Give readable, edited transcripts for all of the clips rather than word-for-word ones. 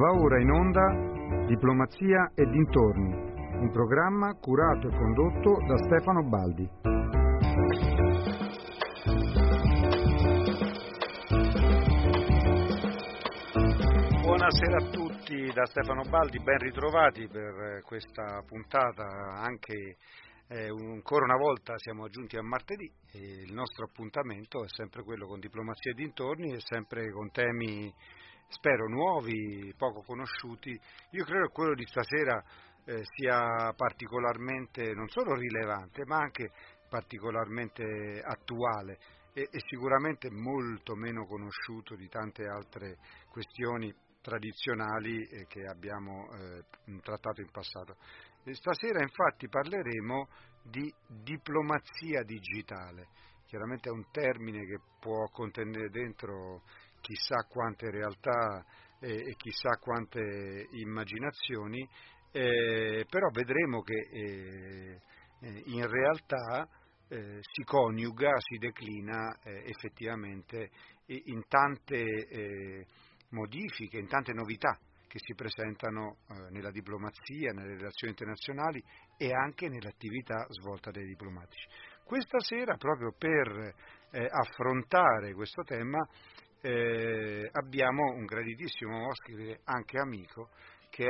Va ora in onda Diplomazia e dintorni, un programma curato e condotto da Stefano Baldi. Buonasera a tutti da Stefano Baldi, ben ritrovati per questa puntata. Anche ancora una volta siamo giunti a martedì e il nostro appuntamento è sempre quello con Diplomazia e dintorni e sempre con temi, spero, nuovi, poco conosciuti. Io credo che quello di stasera sia particolarmente non solo rilevante ma anche particolarmente attuale e sicuramente molto meno conosciuto di tante altre questioni tradizionali che abbiamo trattato in passato. Stasera infatti parleremo di diplomazia digitale. Chiaramente è un termine che può contenere dentro chissà quante realtà e chissà quante immaginazioni, però vedremo che in realtà si coniuga, si declina effettivamente in tante modifiche, in tante novità che si presentano nella diplomazia, nelle relazioni internazionali e anche nell'attività svolta dai diplomatici. Questa sera, proprio per affrontare questo tema, abbiamo un graditissimo ospite, anche amico, che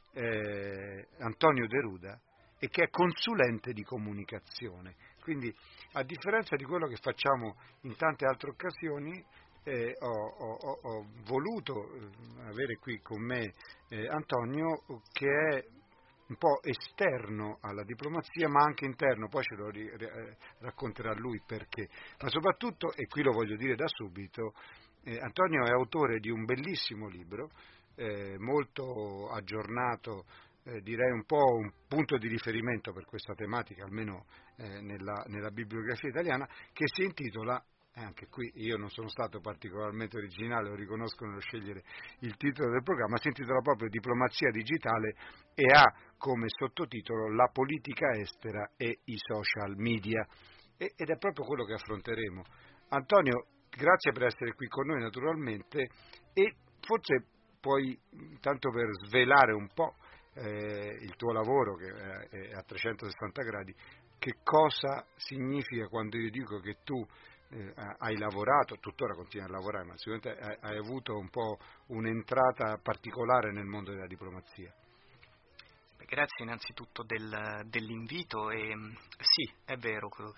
è Antonio De Ruda e che è consulente di comunicazione. Quindi, a differenza di quello che facciamo in tante altre occasioni, ho voluto avere qui con me Antonio, che è un po' esterno alla diplomazia ma anche interno, poi ce lo racconterà lui perché, ma soprattutto, e qui lo voglio dire da subito, Antonio è autore di un bellissimo libro, molto aggiornato, direi un po' un punto di riferimento per questa tematica, almeno nella bibliografia italiana, che si intitola, anche qui io non sono stato particolarmente originale, lo riconosco nello scegliere il titolo del programma, si intitola proprio Diplomazia digitale e ha come sottotitolo La politica estera e i social media, ed è proprio quello che affronteremo. Antonio, grazie per essere qui con noi naturalmente, e forse puoi, tanto per svelare un po' il tuo lavoro che è a 360 gradi, che cosa significa quando io dico che tu hai lavorato, tuttora continui a lavorare, ma sicuramente hai avuto un po' un'entrata particolare nel mondo della diplomazia. Grazie innanzitutto dell'invito e sì, è vero quello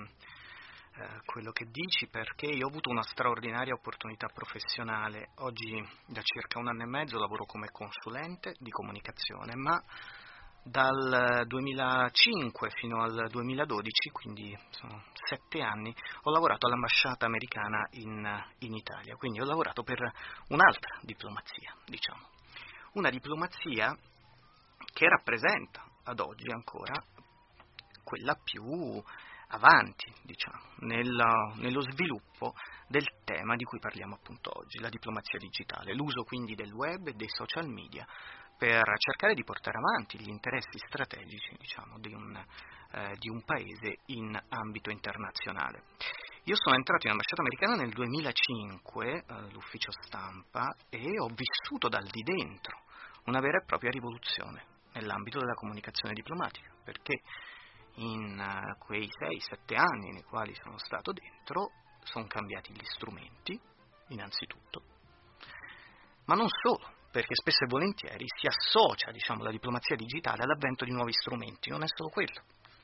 che dici, perché io ho avuto una straordinaria opportunità professionale. Oggi da circa 1 anno e mezzo lavoro come consulente di comunicazione, ma dal 2005 fino al 2012, quindi sono 7 anni, ho lavorato all'ambasciata americana in Italia, quindi ho lavorato per un'altra diplomazia, diciamo. Una diplomazia che rappresenta ad oggi ancora quella più avanti, diciamo, nello sviluppo del tema di cui parliamo appunto oggi, la diplomazia digitale, l'uso quindi del web e dei social media per cercare di portare avanti gli interessi strategici, diciamo, di un paese in ambito internazionale. Io sono entrato in ambasciata americana nel 2005 all'ufficio stampa e ho vissuto dal di dentro una vera e propria rivoluzione nell'ambito della comunicazione diplomatica, perché in quei 6-7 anni nei quali sono stato dentro sono cambiati gli strumenti, innanzitutto, ma non solo, perché spesso e volentieri si associa, diciamo, la diplomazia digitale all'avvento di nuovi strumenti. Non è solo quello,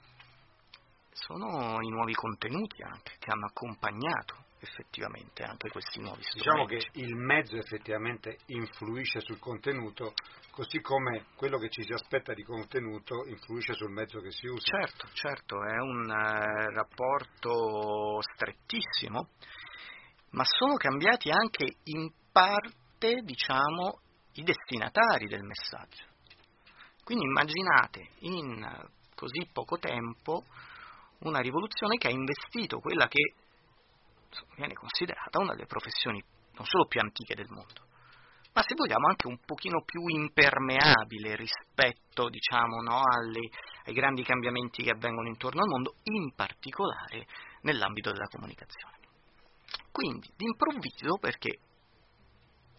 sono i nuovi contenuti anche che hanno accompagnato effettivamente anche questi nuovi strumenti. Diciamo che il mezzo effettivamente influisce sul contenuto, così come quello che ci si aspetta di contenuto influisce sul mezzo che si usa. Certo, è un rapporto strettissimo, ma sono cambiati anche in parte, diciamo, i destinatari del messaggio. Quindi immaginate in così poco tempo una rivoluzione che ha investito quella che viene considerata una delle professioni non solo più antiche del mondo, ma se vogliamo anche un pochino più impermeabile rispetto, diciamo, no, ai grandi cambiamenti che avvengono intorno al mondo, in particolare nell'ambito della comunicazione. Quindi, d'improvviso, perché è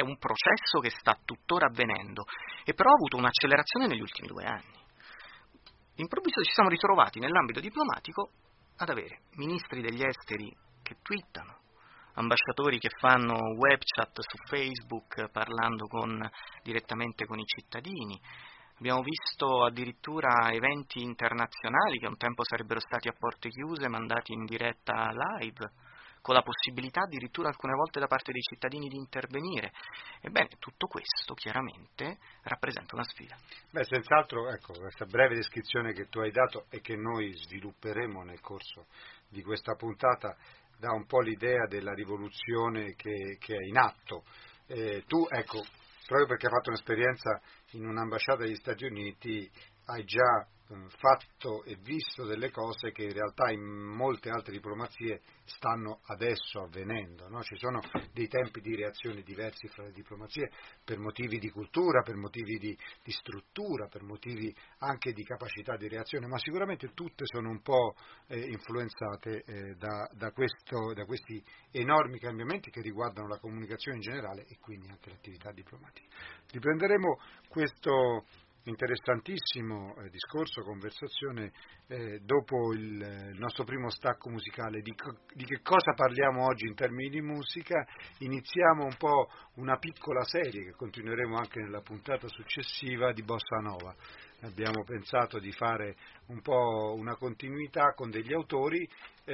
un processo che sta tuttora avvenendo e però ha avuto un'accelerazione negli ultimi 2 anni. Improvviso ci siamo ritrovati nell'ambito diplomatico ad avere ministri degli esteri che twittano, ambasciatori che fanno web chat su Facebook parlando direttamente con i cittadini. Abbiamo visto addirittura eventi internazionali che un tempo sarebbero stati a porte chiuse mandati in diretta live, con la possibilità addirittura alcune volte da parte dei cittadini di intervenire. Ebbene, tutto questo chiaramente rappresenta una sfida. Beh, senz'altro, ecco, questa breve descrizione che tu hai dato e che noi svilupperemo nel corso di questa puntata dà un po' l'idea della rivoluzione che è in atto. Tu, ecco, proprio perché hai fatto un'esperienza in un'ambasciata degli Stati Uniti, hai già fatto e visto delle cose che in realtà in molte altre diplomazie stanno adesso avvenendo, no? Ci sono dei tempi di reazione diversi fra le diplomazie per motivi di cultura, per motivi di struttura, per motivi anche di capacità di reazione, ma sicuramente tutte sono un po' influenzate da questi enormi cambiamenti che riguardano la comunicazione in generale e quindi anche l'attività diplomatica. Riprenderemo questo interessantissimo discorso, conversazione dopo il nostro primo stacco musicale. Di che cosa parliamo oggi in termini di musica? Iniziamo un po' una piccola serie che continueremo anche nella puntata successiva di Bossa Nova. Abbiamo pensato di fare un po' una continuità con degli autori.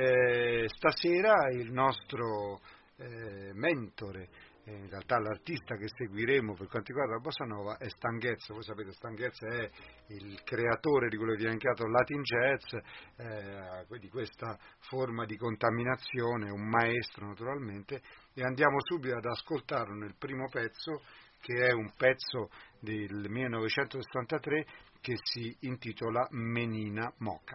Stasera il nostro mentore, in realtà l'artista che seguiremo per quanto riguarda la Bossa Nova è Stan Getz. Voi sapete, Stan Getz è il creatore di quello che viene chiamato Latin Jazz, di questa forma di contaminazione, un maestro naturalmente, e andiamo subito ad ascoltarlo nel primo pezzo, che è un pezzo del 1963 che si intitola Menina Moca.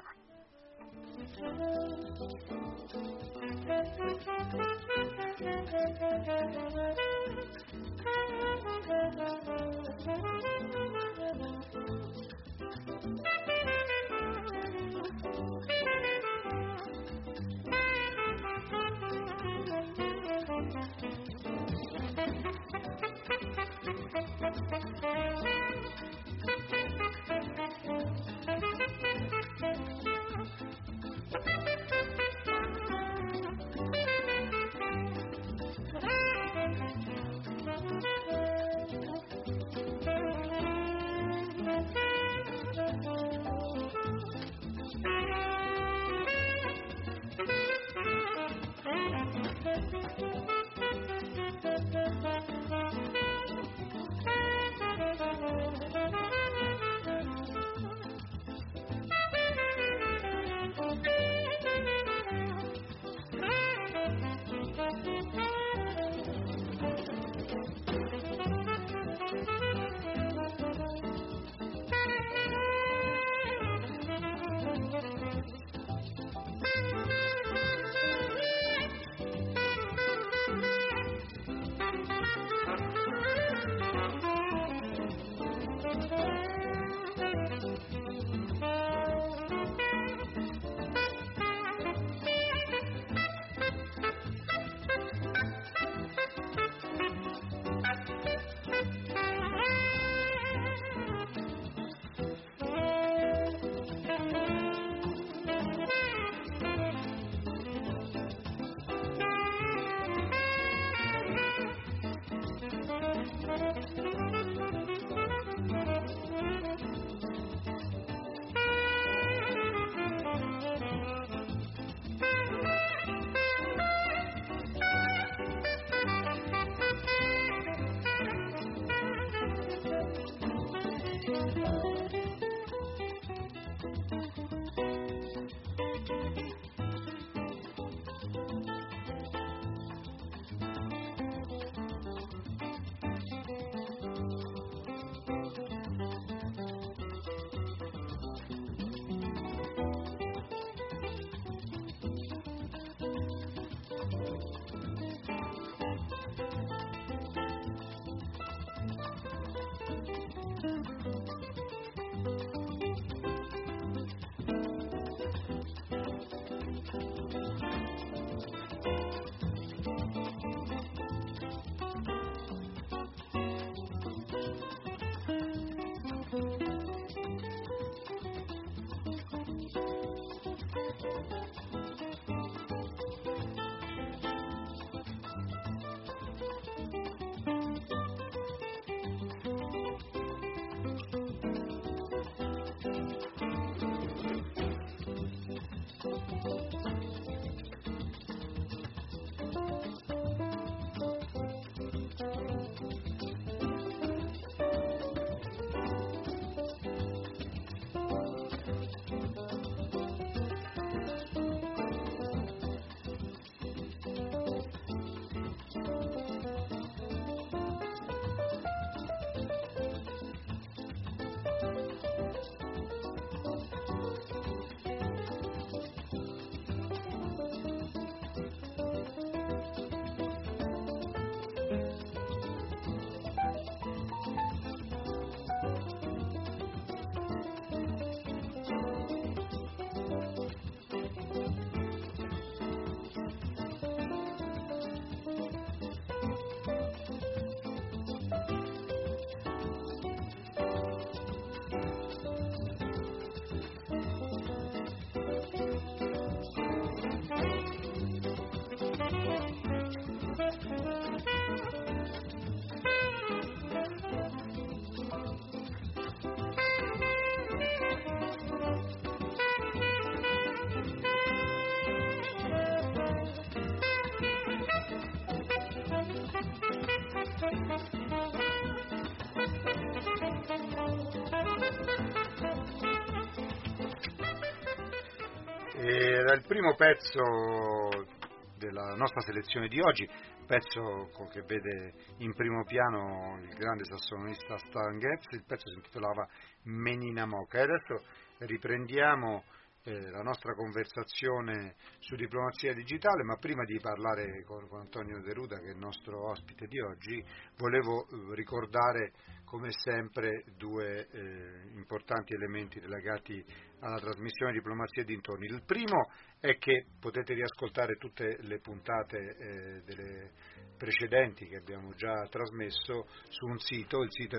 Era il primo pezzo della nostra selezione di oggi, pezzo che vede in primo piano il grande sassofonista Stan Getz. Il pezzo si intitolava Menina Moca. E adesso riprendiamo la nostra conversazione su diplomazia digitale, ma prima di parlare con Antonio De Ruda, che è il nostro ospite di oggi, volevo ricordare come sempre due importanti elementi legati alla trasmissione Diplomazia e dintorni. Il primo è che potete riascoltare tutte le puntate delle precedenti che abbiamo già trasmesso su un sito. Il sito è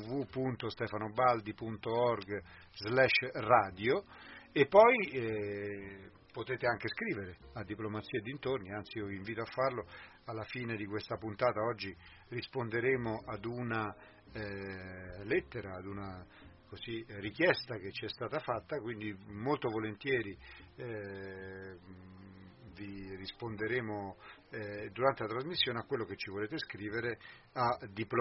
www.stefanobaldi.org/radio, e poi potete anche scrivere a Diplomazia e dintorni, anzi io vi invito a farlo. Alla fine di questa puntata oggi risponderemo ad una lettera, ad una richiesta che ci è stata fatta, quindi molto volentieri vi risponderemo durante la trasmissione a quello che ci volete scrivere a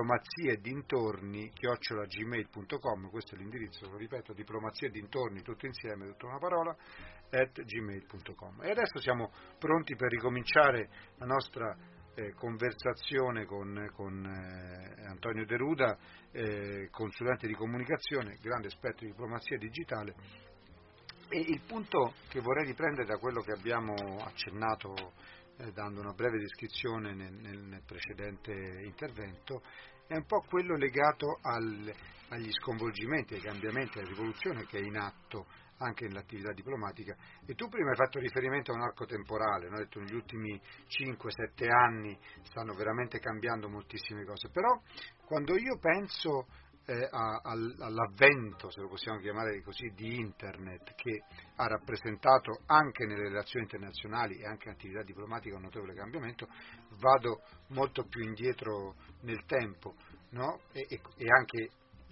diplomaziedintorni@gmail.com. Questo è l'indirizzo, lo ripeto, diplomaziedintorni, tutto insieme, tutta una parola, @gmail.com. E adesso siamo pronti per ricominciare la nostra conversazione con Antonio De Ruda, consulente di comunicazione, grande esperto di diplomazia digitale. E il punto che vorrei riprendere da quello che abbiamo accennato dando una breve descrizione nel precedente intervento è un po' quello legato agli sconvolgimenti, ai cambiamenti, alla rivoluzione che è in atto anche nell'attività diplomatica. E tu prima hai fatto riferimento a un arco temporale, no? Hai detto negli ultimi 5-7 anni stanno veramente cambiando moltissime cose, però quando io penso all'avvento, se lo possiamo chiamare così, di Internet, che ha rappresentato anche nelle relazioni internazionali e anche nell'attività diplomatica un notevole cambiamento, vado molto più indietro nel tempo, no? E anche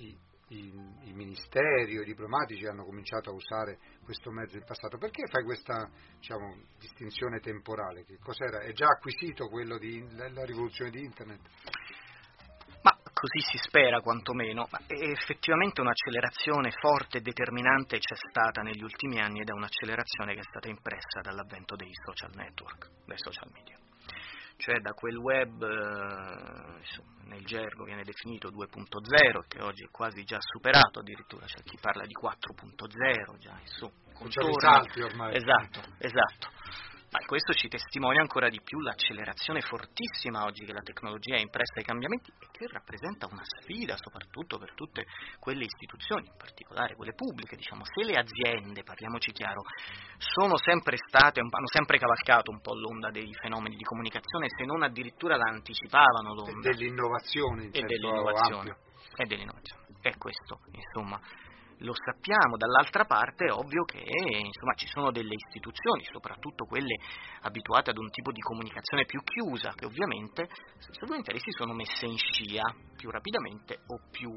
i ministeri o i diplomatici hanno cominciato a usare questo mezzo in passato. Perché fai questa, diciamo, distinzione temporale? Che cos'era? È già acquisito quello della rivoluzione di Internet? Ma così si spera quantomeno, ma effettivamente un'accelerazione forte e determinante c'è stata negli ultimi anni, ed è un'accelerazione che è stata impressa dall'avvento dei social network, dai social media. Cioè da quel web, nel gergo viene definito 2.0, che oggi è quasi già superato, addirittura c'è chi parla di 4.0, già Cominciano i salti ormai. Esatto. Ma questo ci testimonia ancora di più l'accelerazione fortissima oggi che la tecnologia ha impressa ai cambiamenti, e che rappresenta una sfida soprattutto per tutte quelle istituzioni, in particolare quelle pubbliche. Diciamo, se le aziende, parliamoci chiaro, hanno sempre cavalcato un po' l'onda dei fenomeni di comunicazione, se non addirittura la anticipavano l'onda. Dell'innovazione in senso ampio. E dell'innovazione. E questo, insomma, lo sappiamo. Dall'altra parte è ovvio che ci sono delle istituzioni, soprattutto quelle abituate ad un tipo di comunicazione più chiusa, che ovviamente, se due interessi sono messe in scia più rapidamente o più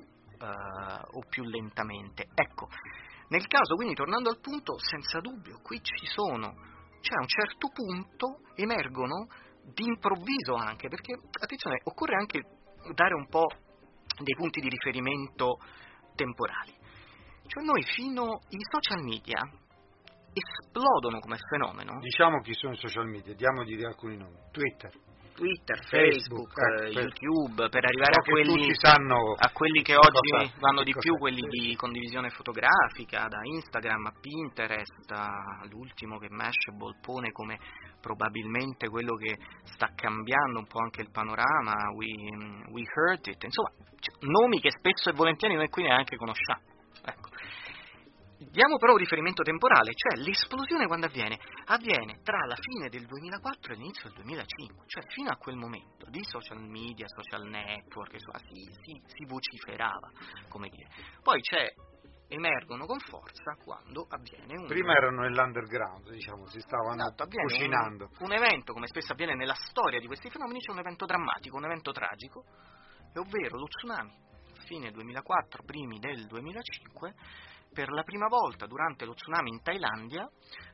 lentamente. Ecco, nel caso, quindi, tornando al punto, senza dubbio qui a un certo punto emergono d'improvviso anche, perché, attenzione, occorre anche dare un po' dei punti di riferimento temporali. Cioè i social media esplodono come fenomeno. Diciamo chi sono i social media, diamogli alcuni nomi. Twitter, Facebook, YouTube, per arrivare a quelli che oggi vanno di più, quelli di condivisione fotografica, da Instagram a Pinterest, all'ultimo che Mashable pone come probabilmente quello che sta cambiando un po' anche il panorama, We Heard It, insomma, nomi che spesso e volentieri noi qui neanche conosciamo. Ecco. Diamo però un riferimento temporale, cioè l'esplosione quando avviene? Avviene tra la fine del 2004 e l'inizio del 2005, cioè fino a quel momento di social media, social network, si vociferava, come dire. Poi emergono con forza quando avviene Prima erano nell'underground, diciamo, si stavano cucinando. Un evento, come spesso avviene nella storia di questi fenomeni, c'è un evento drammatico, un evento tragico, ovvero lo tsunami. Fine 2004, primi del 2005, per la prima volta durante lo tsunami in Thailandia,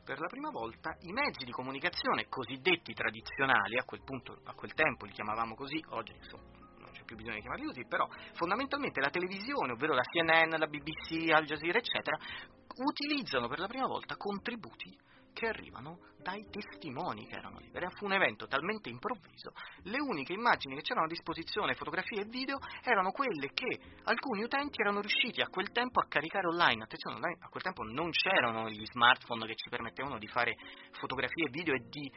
i mezzi di comunicazione cosiddetti tradizionali, a quel tempo li chiamavamo così, oggi non c'è più bisogno di chiamarli così, però fondamentalmente la televisione, ovvero la CNN, la BBC, Al Jazeera, eccetera, utilizzano per la prima volta contributi che arrivano dai testimoni che erano lì. Fu un evento talmente improvviso, le uniche immagini che c'erano a disposizione, fotografie e video, erano quelle che alcuni utenti erano riusciti a quel tempo a caricare online. Attenzione, online a quel tempo non c'erano gli smartphone che ci permettevano di fare fotografie e video e di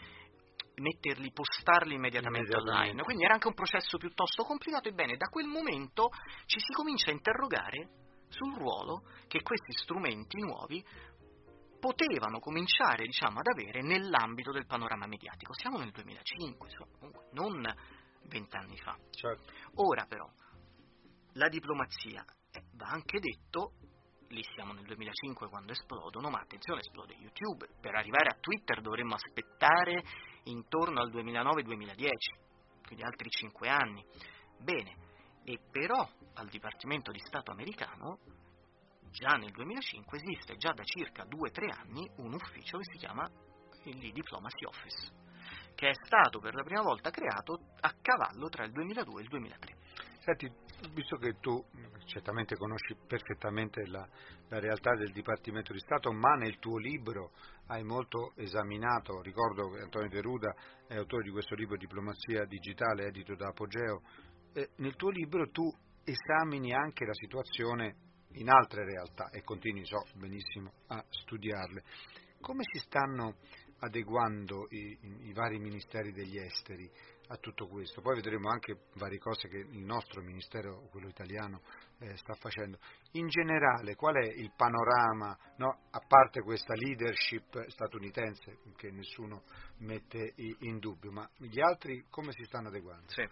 postarli immediatamente online, quindi era anche un processo piuttosto complicato. Ebbene, da quel momento ci si comincia a interrogare sul ruolo che questi strumenti nuovi potevano cominciare, ad avere nell'ambito del panorama mediatico. Siamo nel 2005, comunque, non 20 anni fa. Certo. Ora però, la diplomazia, va anche detto, lì siamo nel 2005 quando esplodono, ma attenzione, esplode YouTube. Per arrivare a Twitter dovremmo aspettare intorno al 2009-2010, quindi altri 5 anni. Bene, e però al Dipartimento di Stato americano già nel 2005 esiste già da circa 2-3 anni un ufficio che si chiama il Diplomacy Office, che è stato per la prima volta creato a cavallo tra il 2002 e il 2003. Senti, visto che tu certamente conosci perfettamente la realtà del Dipartimento di Stato, ma nel tuo libro hai molto esaminato, ricordo che Antonio De Ruda è autore di questo libro Diplomazia Digitale, edito da Apogeo, nel tuo libro tu esamini anche la situazione in altre realtà e continui, so benissimo, a studiarle. Come si stanno adeguando i vari ministeri degli esteri a tutto questo? Poi vedremo anche varie cose che il nostro ministero, quello italiano, sta facendo. In generale, qual è il panorama, no? A parte questa leadership statunitense che nessuno mette in dubbio, ma gli altri come si stanno adeguando? Sì.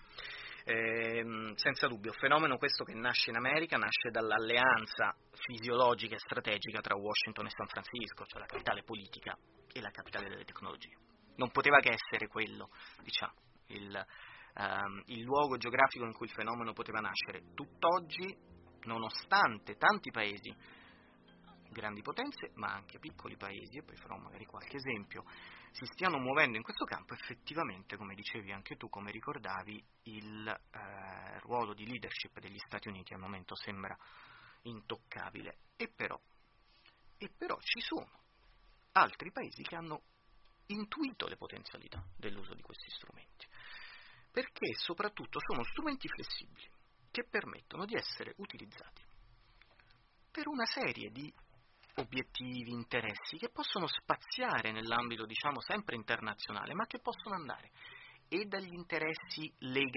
Senza dubbio, fenomeno questo che nasce in America, nasce dall'alleanza fisiologica e strategica tra Washington e San Francisco, cioè la capitale politica e la capitale delle tecnologie. Non poteva che essere quello, il luogo geografico in cui il fenomeno poteva nascere. Tutt'oggi, nonostante tanti paesi, grandi potenze, ma anche piccoli paesi, e poi farò magari qualche esempio, si stiano muovendo in questo campo, effettivamente, come dicevi anche tu, come ricordavi, il ruolo di leadership degli Stati Uniti al momento sembra intoccabile. E però ci sono altri paesi che hanno intuito le potenzialità dell'uso di questi strumenti, perché soprattutto sono strumenti flessibili che permettono di essere utilizzati per una serie di obiettivi, interessi che possono spaziare nell'ambito, sempre internazionale, ma che possono andare e dagli interessi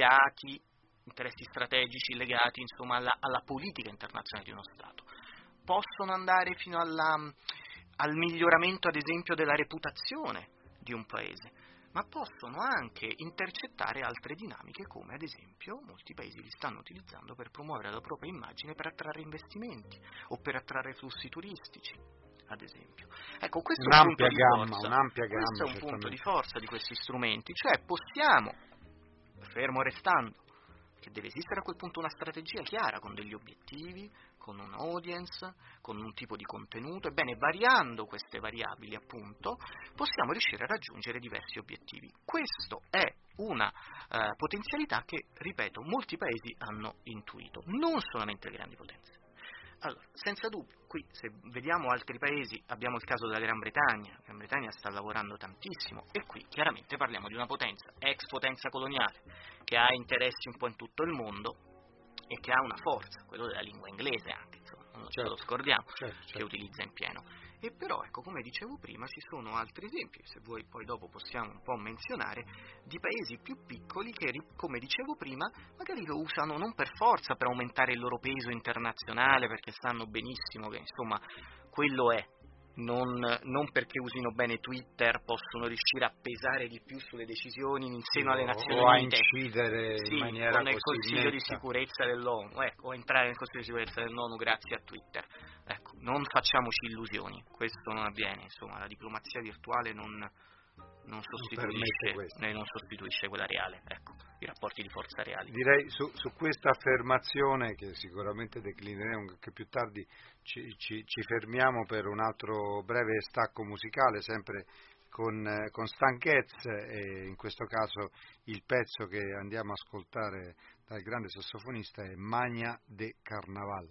strategici legati, alla politica internazionale di uno Stato, possono andare fino al miglioramento, ad esempio, della reputazione di un paese, ma possono anche intercettare altre dinamiche, come ad esempio molti paesi li stanno utilizzando per promuovere la propria immagine, per attrarre investimenti o per attrarre flussi turistici, ad esempio. Ecco, questo è un punto di forza. Questo è un punto di forza di questi strumenti, cioè possiamo, fermo restando che deve esistere a quel punto una strategia chiara, con degli obiettivi, con un audience, con un tipo di contenuto, ebbene, variando queste variabili, appunto, possiamo riuscire a raggiungere diversi obiettivi. Questo è una potenzialità che, ripeto, molti paesi hanno intuito, non solamente le grandi potenze. Allora, senza dubbio, qui se vediamo altri paesi, abbiamo il caso della Gran Bretagna. La Gran Bretagna sta lavorando tantissimo e qui chiaramente parliamo di una potenza, ex potenza coloniale, che ha interessi un po' in tutto il mondo e che ha una forza, quello della lingua inglese anche, non ce lo scordiamo, che utilizza in pieno. E però, ecco, come dicevo prima, ci sono altri esempi, se vuoi poi dopo possiamo un po' menzionare, di paesi più piccoli che, come dicevo prima, magari lo usano non per forza per aumentare il loro peso internazionale, perché sanno benissimo che, quello è. Non perché usino bene Twitter possono riuscire a pesare di più sulle decisioni in seno alle Nazioni Unite, o a incidere in maniera nel così Consiglio netta di sicurezza dell'ONU, o entrare nel Consiglio di sicurezza dell'ONU grazie a Twitter. Ecco, non facciamoci illusioni, questo non avviene, la diplomazia virtuale non sostituisce quella reale, ecco, i rapporti di forza reali. Direi su questa affermazione, che sicuramente declineremo anche più tardi, ci fermiamo per un altro breve stacco musicale, sempre con stanchezza, e in questo caso il pezzo che andiamo a ascoltare dal grande sassofonista è Magna de Carnaval.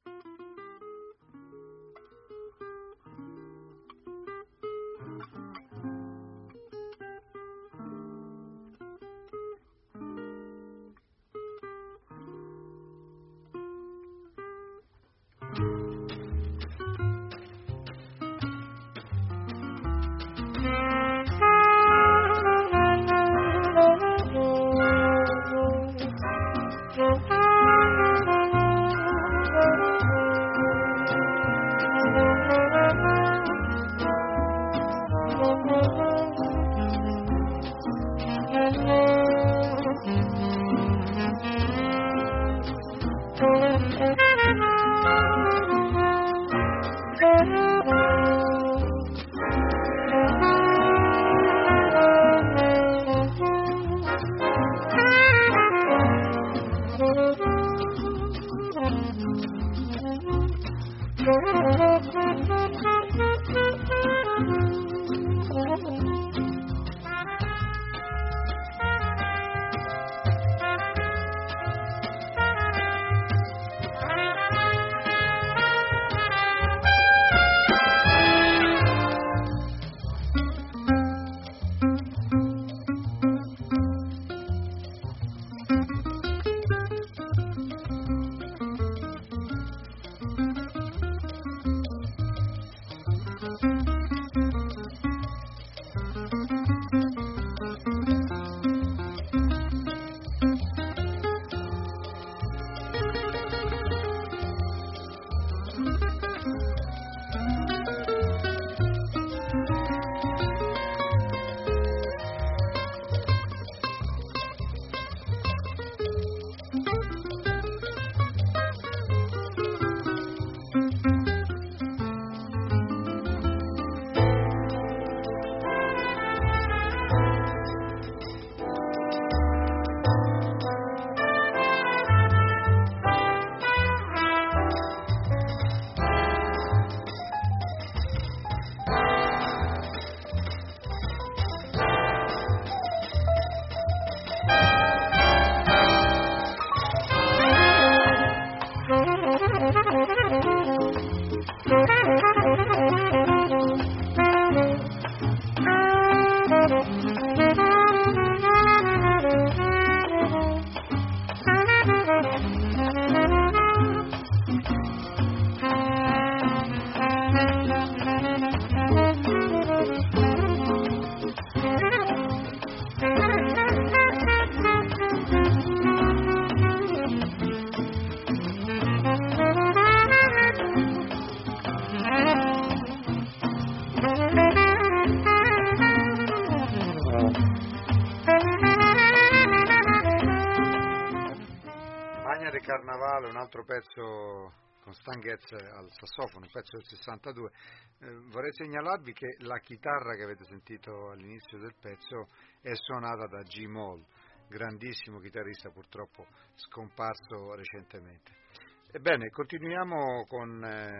Carnavale, un altro pezzo con Stan Getz al sassofono, un pezzo del 62. Vorrei segnalarvi che la chitarra che avete sentito all'inizio del pezzo è suonata da Jim Hall, grandissimo chitarrista, purtroppo scomparso recentemente. Ebbene, continuiamo con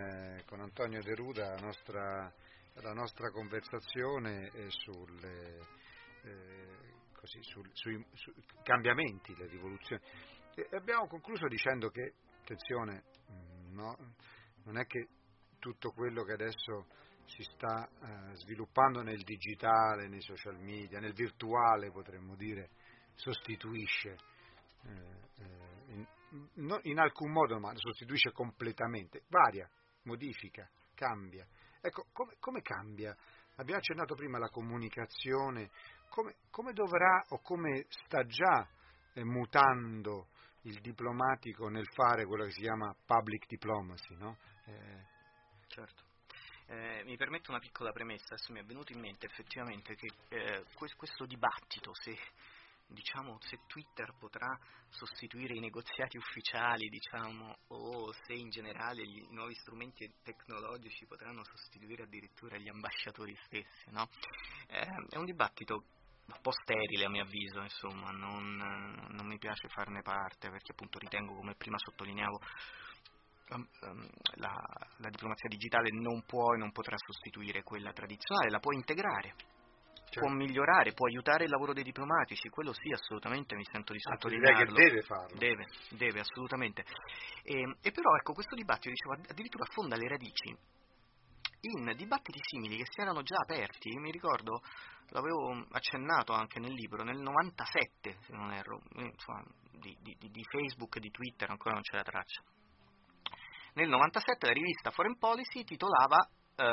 Antonio De Ruda la nostra conversazione sui cambiamenti, le rivoluzioni. E abbiamo concluso dicendo che, attenzione, no, non è che tutto quello che adesso si sta sviluppando nel digitale, nei social media, nel virtuale, potremmo dire, sostituisce in alcun modo, ma sostituisce completamente, varia, modifica, cambia. Ecco, come cambia? Abbiamo accennato prima alla comunicazione, come dovrà o come sta già mutando il diplomatico nel fare quello che si chiama public diplomacy, no? Certo. Mi permetto una piccola premessa, adesso mi è venuto in mente effettivamente che questo dibattito, se Twitter potrà sostituire i negoziati ufficiali, o se in generale i nuovi strumenti tecnologici potranno sostituire addirittura gli ambasciatori stessi, no? È un dibattito un po' sterile a mio avviso, insomma, non mi piace farne parte perché appunto ritengo, come prima sottolineavo, la diplomazia digitale non può e non potrà sostituire quella tradizionale, la può integrare, certo, può migliorare, può aiutare il lavoro dei diplomatici, quello sì, assolutamente, mi sento di sottolinearlo. Che deve farlo. Deve, assolutamente. E però, ecco, questo dibattito, dicevo, addirittura affonda le radici in dibattiti simili che si erano già aperti. Mi ricordo, l'avevo accennato anche nel libro, nel 97, se non erro, insomma, di Facebook e di Twitter ancora non c'era traccia. nel 97 la rivista Foreign Policy titolava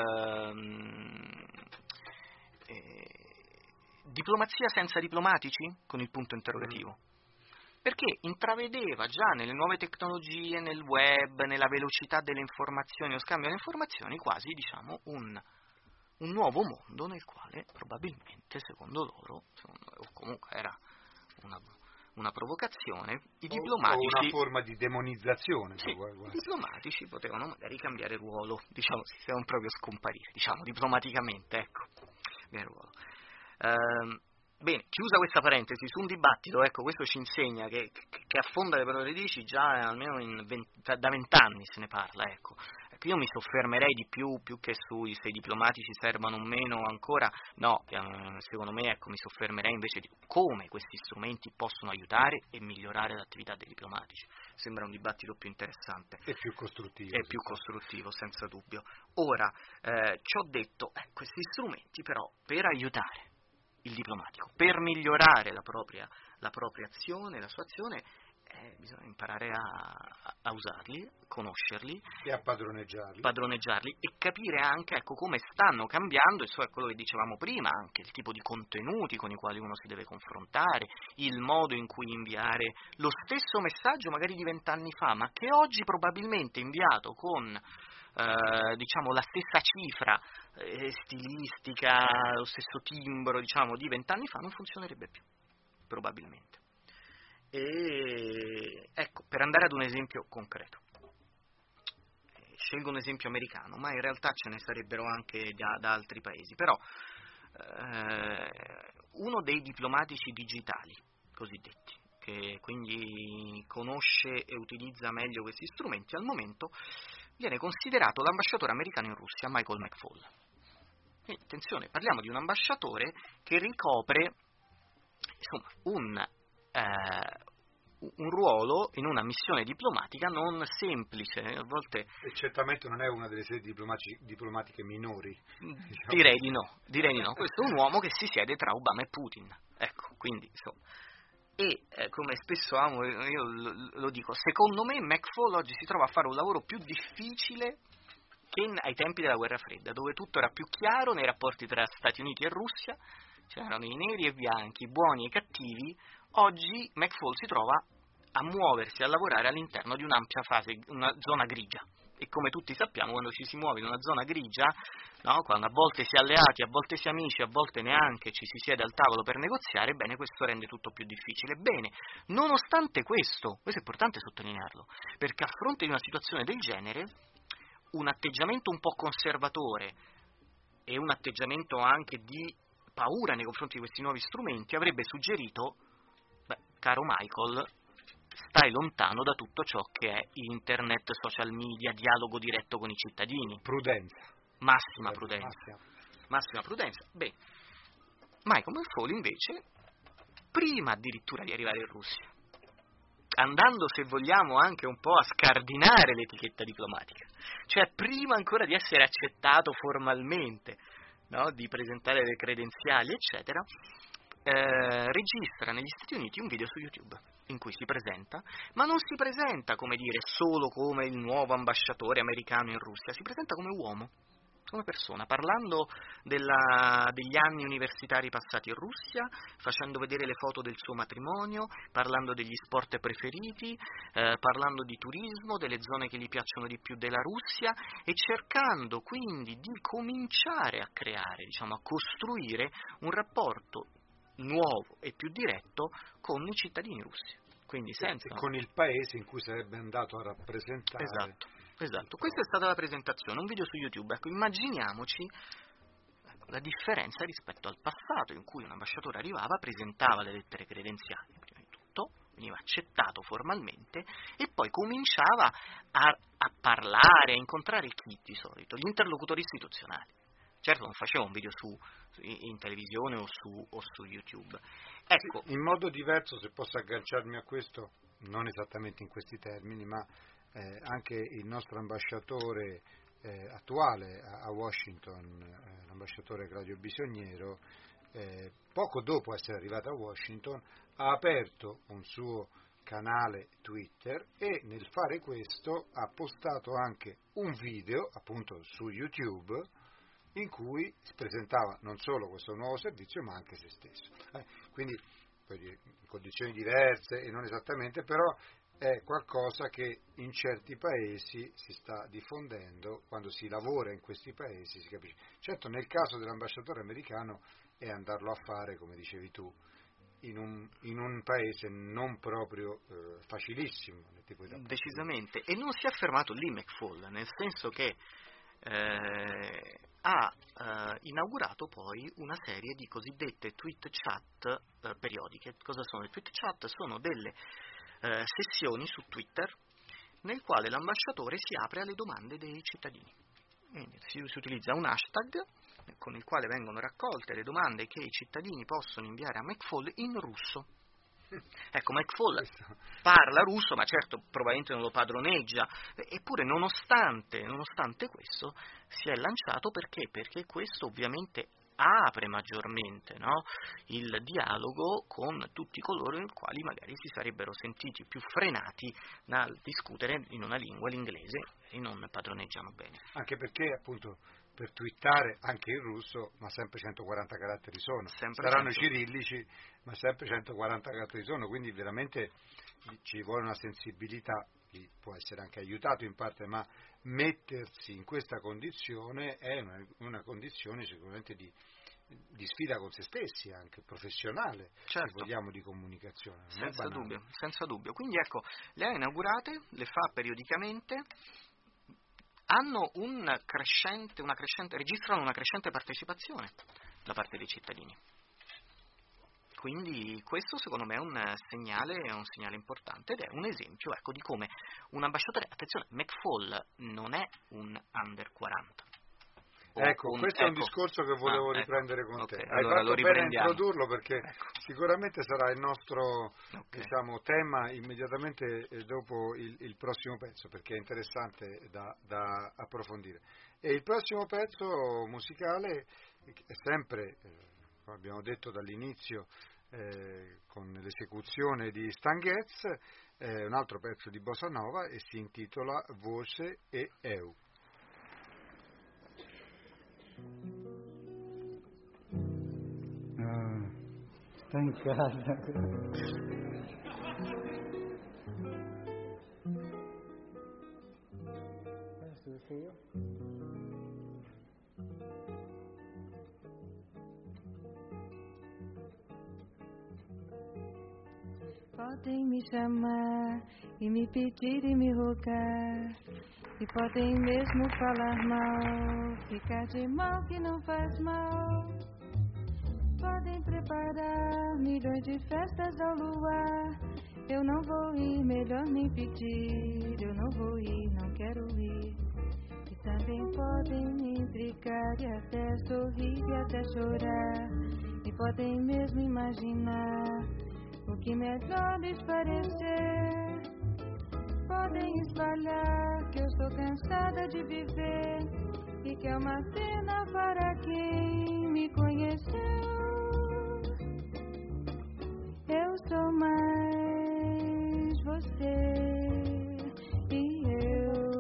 Diplomazia senza diplomatici? Con il punto interrogativo. Perché intravedeva già nelle nuove tecnologie, nel web, nella velocità delle informazioni, lo scambio delle informazioni, quasi, diciamo, un nuovo mondo nel quale probabilmente, secondo loro, o comunque era una provocazione, i diplomatici... O una forma di demonizzazione. Sì, i diplomatici potevano magari cambiare ruolo, diciamo, se non proprio scomparire, diciamo, diplomaticamente, ecco, cambiare ruolo. Bene, chiusa questa parentesi su un dibattito, ecco, questo ci insegna che affonda le parole radici già almeno da 20 anni se ne parla, ecco. Io mi soffermerei di più che sui se i diplomatici servano o meno ancora, no, secondo me, ecco, mi soffermerei invece di come questi strumenti possono aiutare e migliorare l'attività dei diplomatici. Sembra un dibattito più interessante. E più costruttivo. E più costruttivo, senza dubbio. Ora, ci ho detto, questi strumenti però per aiutare il diplomatico, per migliorare la propria azione, la sua azione, bisogna imparare a usarli, conoscerli e a padroneggiarli e capire anche, ecco, come stanno cambiando, è quello che dicevamo prima, anche il tipo di contenuti con i quali uno si deve confrontare, il modo in cui inviare lo stesso messaggio magari di 20 anni fa, ma che oggi probabilmente inviato con diciamo la stessa cifra stilistica, lo stesso timbro, diciamo, di 20 anni fa non funzionerebbe più, probabilmente. E ecco, per andare ad un esempio concreto, scelgo un esempio americano, ma in realtà ce ne sarebbero anche da altri paesi, però uno dei diplomatici digitali cosiddetti, che quindi conosce e utilizza meglio questi strumenti al momento, viene considerato l'ambasciatore americano in Russia, Michael McFaul. E, attenzione, parliamo di un ambasciatore che ricopre, insomma, un ruolo in una missione diplomatica non semplice, a volte... E certamente non è una delle sedi diplomatiche minori. Diciamo. Direi di no. Questo è un uomo che si siede tra Obama e Putin. Ecco, quindi, insomma... E come spesso amo, io lo dico, secondo me McFaul oggi si trova a fare un lavoro più difficile che ai tempi della guerra fredda, dove tutto era più chiaro nei rapporti tra Stati Uniti e Russia, c'erano i neri e i bianchi, i buoni e i cattivi. Oggi McFaul si trova a muoversi, a lavorare all'interno di un'ampia fase, una zona grigia. E come tutti sappiamo, quando ci si muove in una zona grigia, no, quando a volte si è alleati, a volte si è amici, a volte neanche ci si siede al tavolo per negoziare, bene, questo rende tutto più difficile. Bene, nonostante questo è importante sottolinearlo, perché a fronte di una situazione del genere, un atteggiamento un po' conservatore e un atteggiamento anche di paura nei confronti di questi nuovi strumenti avrebbe suggerito, caro Michael, stai lontano da tutto ciò che è internet, social media, dialogo diretto con i cittadini. Prudenza. Massima prudenza. Beh, Michael McFaul invece, prima addirittura di arrivare in Russia, andando, se vogliamo, anche un po' a scardinare l'etichetta diplomatica, cioè prima ancora di essere accettato formalmente, no, di presentare le credenziali, eccetera, registra negli Stati Uniti un video su YouTube in cui si presenta, ma non si presenta, come dire, solo come il nuovo ambasciatore americano in Russia, si presenta come uomo, come persona, parlando degli anni universitari passati in Russia, facendo vedere le foto del suo matrimonio, parlando degli sport preferiti, parlando di turismo, delle zone che gli piacciono di più della Russia, e cercando quindi di cominciare a creare, diciamo, a costruire un rapporto nuovo e più diretto con i cittadini russi. Quindi senza... con il paese in cui sarebbe andato a rappresentare. Esatto. Questa è stata la presentazione, un video su YouTube. Ecco, immaginiamoci la differenza rispetto al passato, in cui un ambasciatore arrivava, presentava le lettere credenziali, prima di tutto, veniva accettato formalmente e poi cominciava a parlare, a incontrare chi di solito? Gli interlocutori istituzionali. Certo, non faceva un video in televisione o su YouTube. Ecco. In modo diverso, se posso agganciarmi a questo, non esattamente in questi termini, ma anche il nostro ambasciatore attuale a Washington, l'ambasciatore Claudio Bisogniero, poco dopo essere arrivato a Washington, ha aperto un suo canale Twitter, e nel fare questo ha postato anche un video appunto su YouTube in cui si presentava non solo questo nuovo servizio ma anche se stesso. Quindi in condizioni diverse e non esattamente, però è qualcosa che in certi paesi si sta diffondendo. Quando si lavora in questi paesi si capisce. Certo, nel caso dell'ambasciatore americano è andarlo a fare, come dicevi tu, in un paese non proprio facilissimo. Decisamente, e non si è fermato lì McFaul, nel senso che ha inaugurato poi una serie di cosiddette tweet chat periodiche. Cosa sono le tweet chat? Sono delle sessioni su Twitter nel quale l'ambasciatore si apre alle domande dei cittadini. Quindi si utilizza un hashtag con il quale vengono raccolte le domande che i cittadini possono inviare a McFaul in russo. Ecco, McFaul parla russo, ma certo probabilmente non lo padroneggia, eppure nonostante questo si è lanciato. Perché questo ovviamente apre maggiormente, no, il dialogo con tutti coloro i quali magari si sarebbero sentiti più frenati nel discutere in una lingua, l'inglese, e non padroneggiano bene. Anche perché appunto per twittare anche in russo, ma sempre 140 caratteri sono, saranno cirillici, ma sempre 140 caratteri sono, quindi veramente ci vuole una sensibilità, chi può essere anche aiutato in parte, ma mettersi in questa condizione è una condizione sicuramente di sfida con se stessi, anche professionale, certo, se vogliamo, di comunicazione. Senza dubbio. Quindi ecco, le ha inaugurate, le fa periodicamente, registrano una crescente partecipazione da parte dei cittadini. Quindi questo secondo me è un segnale importante, ed è un esempio, ecco, di come un ambasciatore, attenzione, McFaul non è un under 40. Questo è un discorso che volevo riprendere con te. Hai allora fatto bene a introdurlo, perché sicuramente sarà il nostro tema immediatamente dopo il prossimo pezzo, perché è interessante da approfondire. E il prossimo pezzo musicale è sempre, come abbiamo detto dall'inizio, con l'esecuzione di Stan Getz, un altro pezzo di Bossa Nova, e si intitola Voce e Eu. Sto in casa. Questo sei io? Podem me chamar e me pedir e me rogar, e podem mesmo falar mal, ficar de mal que não faz mal. Podem preparar milhões de festas ao luar, eu não vou ir, melhor nem pedir, eu não vou ir, não quero ir. E também podem me intrigar e até sorrir e até chorar, e podem mesmo imaginar o que melhor lhes parecer. Podem espalhar que eu estou cansada de viver e que é uma pena para quem me conheceu. Eu sou mais você e eu.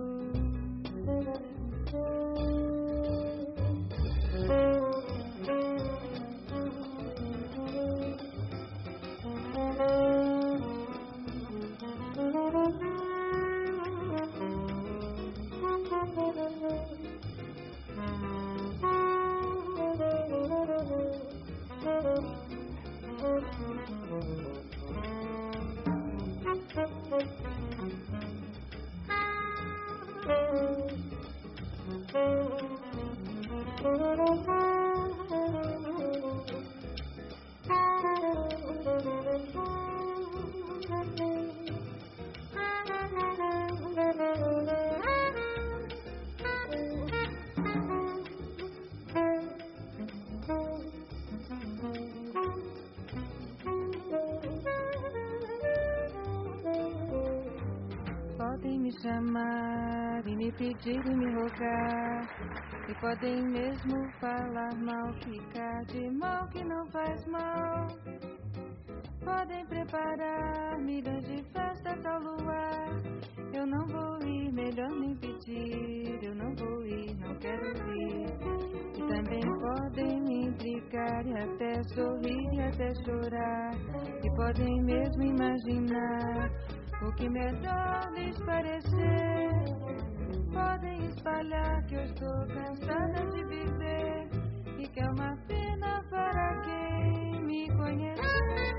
Podem me chamar e me pedir e me rogar, e podem mesmo falar mal, ficar de mal que não faz mal. Podem preparar milhões de festas ao luar. Eu não vou ir, melhor nem pedir. Eu não vou ir, não quero ir. E também podem me implicar e até sorrir, até chorar. E podem mesmo imaginar o que melhor lhes parecer. Podem espalhar que eu estou cansada de viver e que é uma pena para quem me conhecer.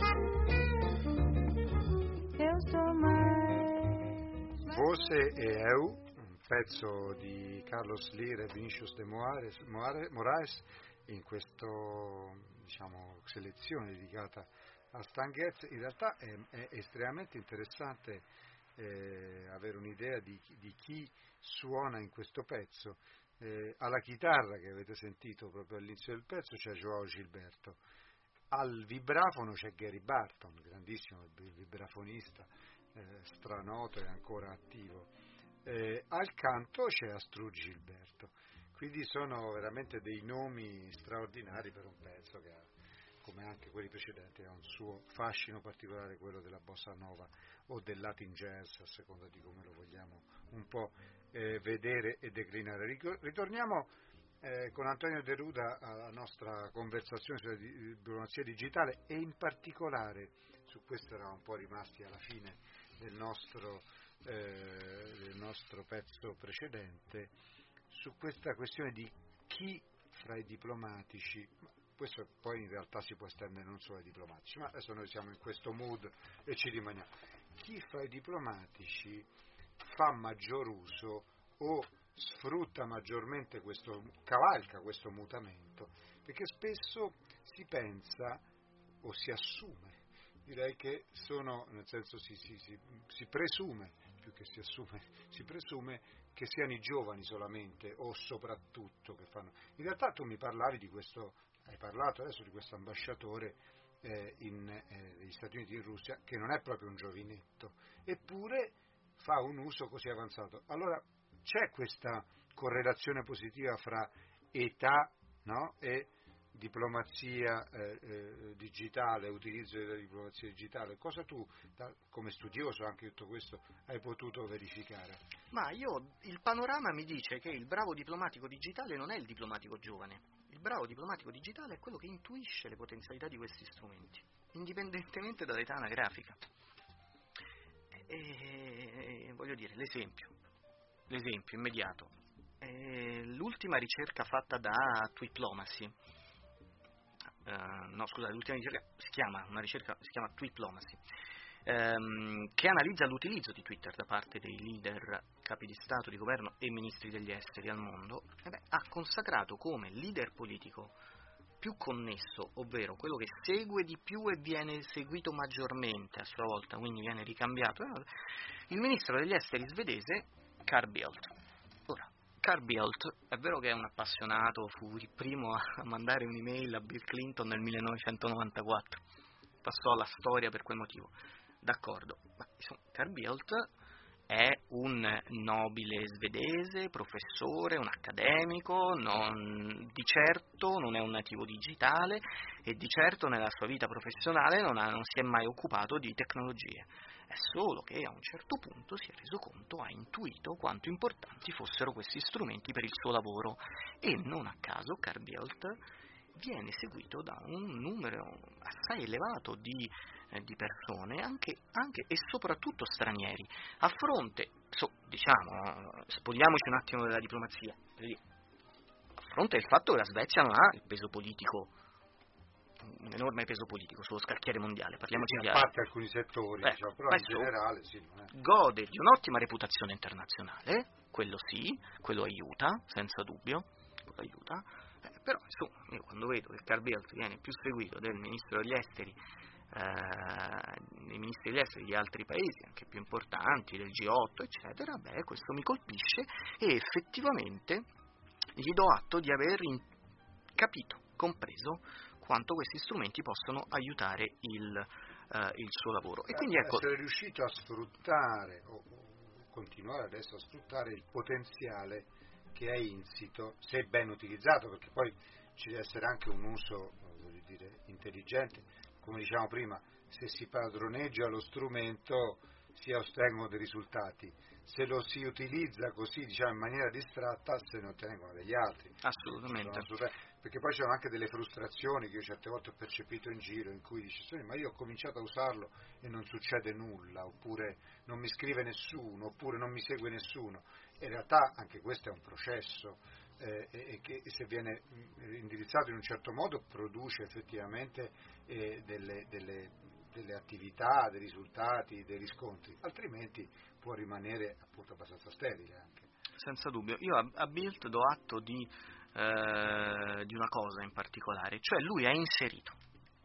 Eu sou mais. Você e Eu, un pezzo di Carlos Lira e Vinicius de Moraes in questo, diciamo, selezione dedicata a Stan Getz. In realtà è estremamente interessante avere un'idea di chi suona in questo pezzo. Alla chitarra, che avete sentito proprio all'inizio del pezzo, c'è Joao Gilberto. Al vibrafono c'è Gary Barton, grandissimo vibrafonista, stranoto e ancora attivo. Al canto c'è Astrud Gilberto. Quindi sono veramente dei nomi straordinari per un pezzo che ha, come anche quelli precedenti, ha un suo fascino particolare, quello della bossa nova o del Latin jazz, a seconda di come lo vogliamo un po' vedere e declinare. Ritorniamo con Antonio De Ruda alla nostra conversazione sulla diplomazia digitale, e in particolare, su questo eravamo un po' rimasti alla fine del nostro pezzo precedente, su questa questione di chi fra i diplomatici, questo poi in realtà si può estendere non solo ai diplomatici, ma adesso noi siamo in questo mood e ci rimaniamo, chi fra i diplomatici fa maggior uso o sfrutta maggiormente cavalca questo mutamento, perché spesso si pensa o si assume, direi che sono, nel senso si presume, più che si assume, si presume che siano i giovani solamente o soprattutto che fanno. In realtà tu mi parlavi di questo, hai parlato adesso di questo ambasciatore negli Stati Uniti in Russia, che non è proprio un giovinetto, eppure fa un uso così avanzato. Allora c'è questa correlazione positiva fra età, no? E diplomazia digitale, utilizzo della diplomazia digitale. Cosa tu, come studioso anche tutto questo, hai potuto verificare? Ma il panorama mi dice che il bravo diplomatico digitale non è il diplomatico giovane. Il bravo diplomatico digitale è quello che intuisce le potenzialità di questi strumenti, indipendentemente dall'età anagrafica. E voglio dire, l'esempio immediato. L'ultima ricerca fatta da Twitlomacy, l'ultima ricerca si chiama Twitlomacy, che analizza l'utilizzo di Twitter da parte dei leader, capi di Stato, di governo e ministri degli esteri al mondo, ha consacrato come leader politico più connesso, ovvero quello che segue di più e viene seguito maggiormente a sua volta, quindi viene ricambiato, il ministro degli esteri svedese Carl Bildt. Ora, Carl Bildt è vero che è un appassionato, fu il primo a mandare un'email a Bill Clinton nel 1994, passò alla storia per quel motivo, d'accordo, ma Carl Bildt è un nobile svedese, professore, un accademico, di certo non è un nativo digitale e di certo nella sua vita professionale non si è mai occupato di tecnologie. È solo che a un certo punto si è reso conto, ha intuito quanto importanti fossero questi strumenti per il suo lavoro, e non a caso Carl Bildt viene seguito da un numero assai elevato di persone, anche e soprattutto stranieri, a fronte, spogliamoci un attimo della diplomazia, a fronte del fatto che la Svezia non ha il peso politico, un enorme peso politico sullo scacchiere mondiale, parliamoci chiaro. A parte alcuni settori, però in generale sì, non è. Gode di un'ottima reputazione internazionale, quello sì, quello aiuta, senza dubbio, aiuta. Però io quando vedo che Carl Bildt viene più seguito del ministro degli esteri, dei ministri degli esteri di altri paesi anche più importanti, del G8 eccetera, questo mi colpisce, e effettivamente gli do atto di aver compreso quanto questi strumenti possono aiutare il suo lavoro. E quindi essere riuscito a sfruttare o continuare adesso a sfruttare il potenziale che è insito, se ben utilizzato, perché poi ci deve essere anche un uso, voglio dire, intelligente, come dicevamo prima, se si padroneggia lo strumento si ottengono dei risultati, se lo si utilizza così, diciamo, in maniera distratta, se ne ottengono degli altri. Assolutamente. Perché poi c'erano anche delle frustrazioni che io certe volte ho percepito in giro, in cui dici, ma io ho cominciato a usarlo e non succede nulla, oppure non mi scrive nessuno, oppure non mi segue nessuno. In realtà anche questo è un processo e che se viene indirizzato in un certo modo produce effettivamente delle attività, dei risultati, dei riscontri, altrimenti può rimanere appunto abbastanza sterile anche. Senza dubbio. Io a Bildt do atto di una cosa in particolare, cioè lui ha inserito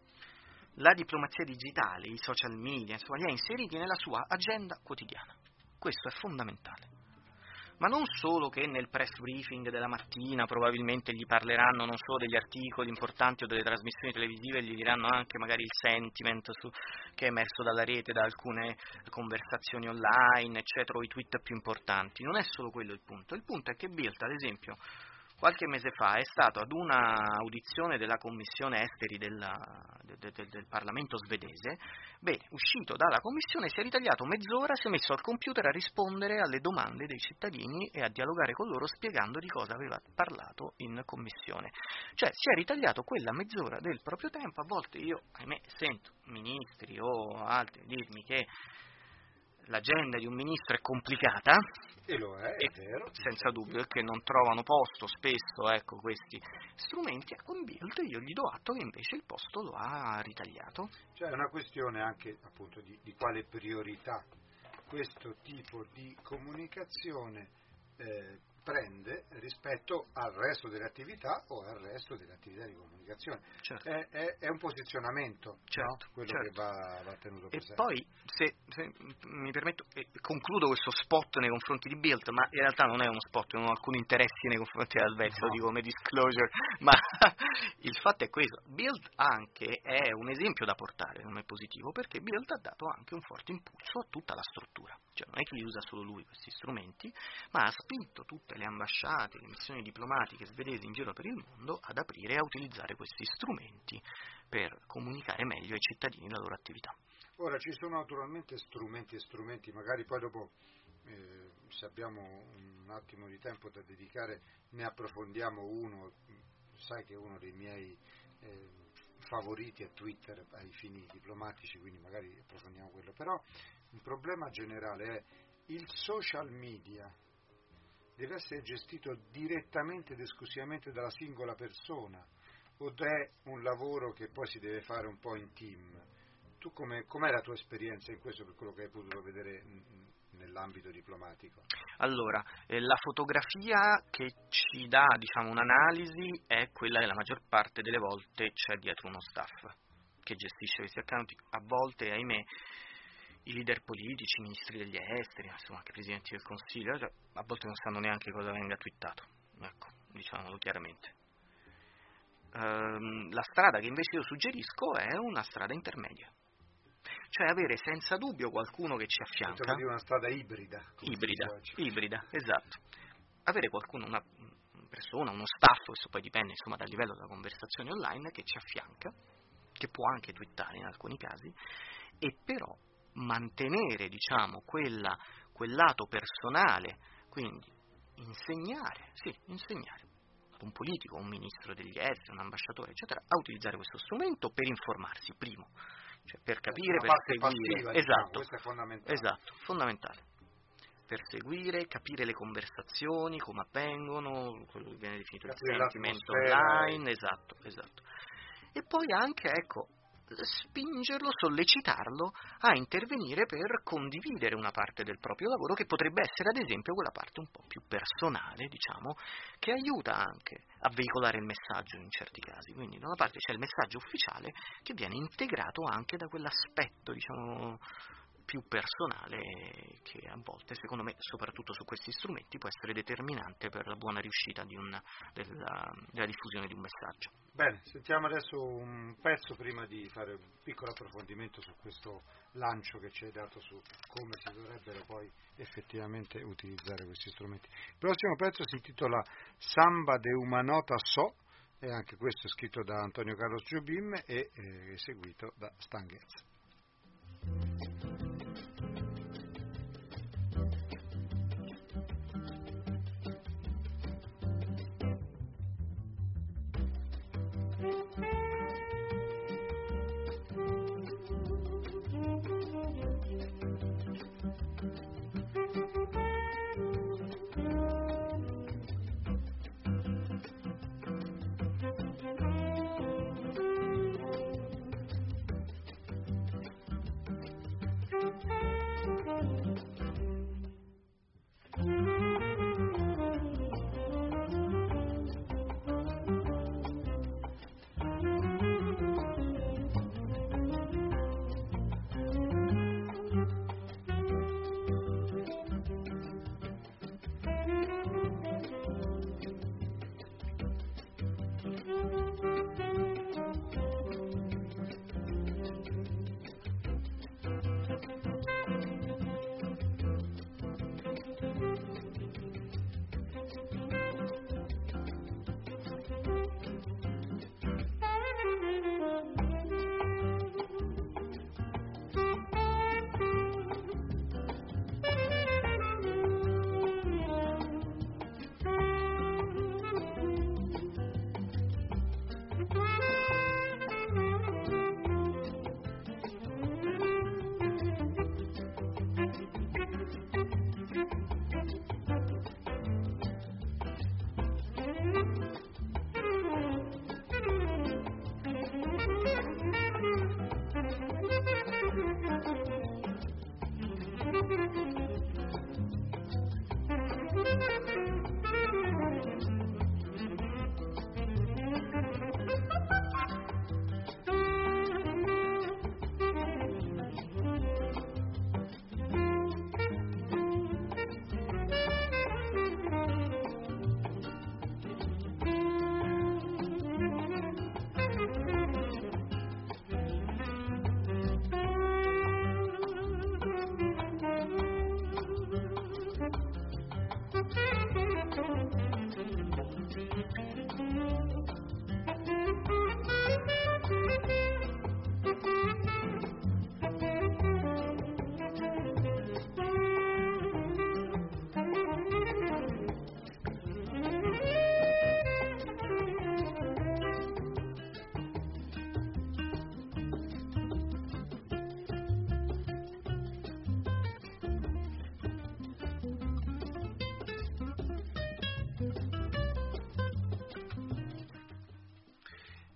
la diplomazia digitale, i social media, insomma, li ha inseriti nella sua agenda quotidiana. Questo è fondamentale. Ma non solo che nel press briefing della mattina probabilmente gli parleranno non solo degli articoli importanti o delle trasmissioni televisive, gli diranno anche magari il sentiment che è emerso dalla rete, da alcune conversazioni online, eccetera, o i tweet più importanti. Non è solo quello il punto è che Bildt, ad esempio, qualche mese fa è stato ad una audizione della Commissione Esteri del Parlamento svedese. Bene, uscito dalla Commissione si è ritagliato mezz'ora, si è messo al computer a rispondere alle domande dei cittadini e a dialogare con loro spiegando di cosa aveva parlato in Commissione. Cioè si è ritagliato quella mezz'ora del proprio tempo. A volte io, ahimè, sento ministri o altri dirmi che l'agenda di un ministro è complicata, e lo è vero, senza dubbio, che non trovano posto spesso, ecco, questi strumenti. Con Bildt io gli do atto che invece il posto lo ha ritagliato. Cioè è una questione anche appunto di quale priorità questo tipo di comunicazione prende rispetto al resto delle attività o al resto delle attività di comunicazione. Certo. È un posizionamento, certo, no? Quello certo. che va tenuto presente. E poi, se mi permetto, concludo questo spot nei confronti di Bildt, ma in realtà non è uno spot, non ho alcuni interessi nei confronti della Svezia, lo dico come disclosure, ma il fatto è questo: Bildt anche è un esempio da portare, non è positivo, perché Bildt ha dato anche un forte impulso a tutta la struttura, cioè non è che li usa solo lui questi strumenti, ma ha spinto tutte le ambasciate, le missioni diplomatiche svedesi in giro per il mondo ad aprire e a utilizzare questi strumenti per comunicare meglio ai cittadini la loro attività. Ora ci sono naturalmente strumenti e strumenti, magari poi dopo se abbiamo un attimo di tempo da dedicare ne approfondiamo uno. Sai che uno dei miei favoriti è Twitter ai fini diplomatici, quindi magari approfondiamo quello, però un problema generale è il social media deve essere gestito direttamente ed esclusivamente dalla singola persona o è un lavoro che poi si deve fare un po' in team? Tu com'è la tua esperienza in questo, per quello che hai potuto vedere nell'ambito diplomatico? Allora, la fotografia che ci dà, diciamo, un'analisi è quella che la maggior parte delle volte c'è dietro uno staff che gestisce questi account. A volte, ahimè, i leader politici, i ministri degli esteri, insomma anche i presidenti del Consiglio, cioè, a volte non sanno neanche cosa venga twittato, ecco, diciamolo chiaramente. La strada che invece io suggerisco è una strada intermedia, cioè avere senza dubbio qualcuno che ci affianca. Una strada ibrida. Ibrida, esatto. Avere qualcuno, una persona, uno staff, questo poi dipende insomma dal livello della conversazione online, che ci affianca, che può anche twittare in alcuni casi, e però mantenere, diciamo, quel lato personale, quindi insegnare un politico, un ministro degli esteri, un ambasciatore, eccetera, a utilizzare questo strumento per informarsi, primo, cioè per capire, per seguire, passiva, esatto, questo è fondamentale. Esatto, fondamentale, per seguire, capire le conversazioni, come avvengono, quello che viene definito il sentimento online, esatto, e poi anche, ecco, spingerlo, sollecitarlo a intervenire per condividere una parte del proprio lavoro, che potrebbe essere ad esempio quella parte un po' più personale, diciamo, che aiuta anche a veicolare il messaggio in certi casi. Quindi da una parte c'è il messaggio ufficiale che viene integrato anche da quell'aspetto, diciamo, più personale, che a volte, secondo me, soprattutto su questi strumenti, può essere determinante per la buona riuscita della diffusione di un messaggio. Bene, sentiamo adesso un pezzo prima di fare un piccolo approfondimento su questo lancio che ci hai dato su come si dovrebbero poi effettivamente utilizzare questi strumenti. Il prossimo pezzo si intitola Samba de uma nota só, e anche questo è scritto da Antonio Carlos Jobim e seguito da Stan Getz.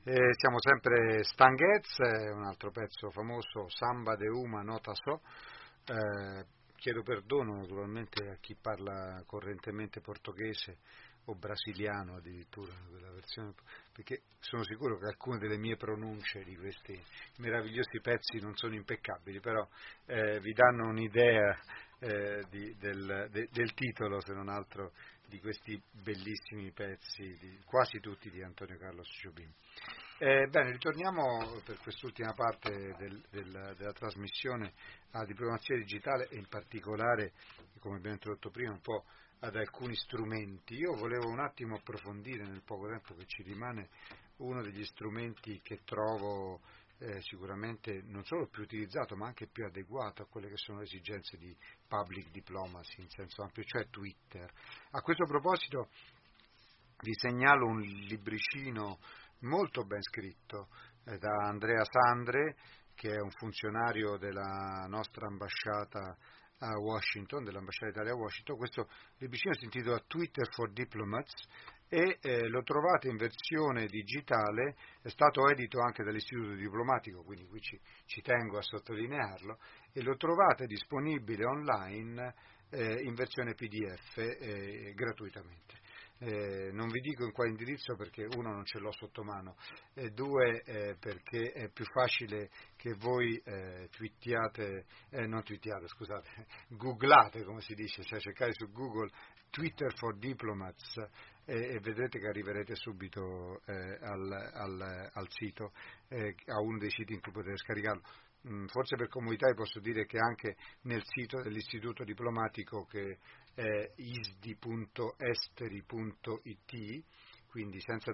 Siamo sempre Stanghez, un altro pezzo famoso, Samba de uma nota so. Chiedo perdono naturalmente a chi parla correntemente portoghese o brasiliano addirittura, quella versione, perché sono sicuro che alcune delle mie pronunce di questi meravigliosi pezzi non sono impeccabili, però vi danno un'idea del titolo, se non altro, di questi bellissimi pezzi, quasi tutti di Antonio Carlos Jobim. Bene, ritorniamo per quest'ultima parte della trasmissione alla diplomazia digitale e in particolare, come abbiamo introdotto prima, un po' ad alcuni strumenti. Io volevo un attimo approfondire nel poco tempo che ci rimane uno degli strumenti che trovo sicuramente non solo più utilizzato ma anche più adeguato a quelle che sono le esigenze di public diplomacy in senso ampio, cioè Twitter. A questo proposito vi segnalo un libricino molto ben scritto da Andrea Sandre, che è un funzionario della nostra ambasciata a Washington, dell'ambasciata d'Italia a Washington. Questo libricino si intitola Twitter for Diplomats e lo trovate in versione digitale, è stato edito anche dall'Istituto Diplomatico, quindi qui ci tengo a sottolinearlo, e lo trovate disponibile online in versione PDF gratuitamente. Non vi dico in quale indirizzo perché uno non ce l'ho sotto mano, due perché è più facile che voi googlate, come si dice, cioè cercate su Google Twitter for Diplomats e vedrete che arriverete subito al sito, a uno dei siti in cui potete scaricarlo. Forse per comodità vi posso dire che anche nel sito dell'Istituto Diplomatico, che è isdi.esteri.it, quindi senza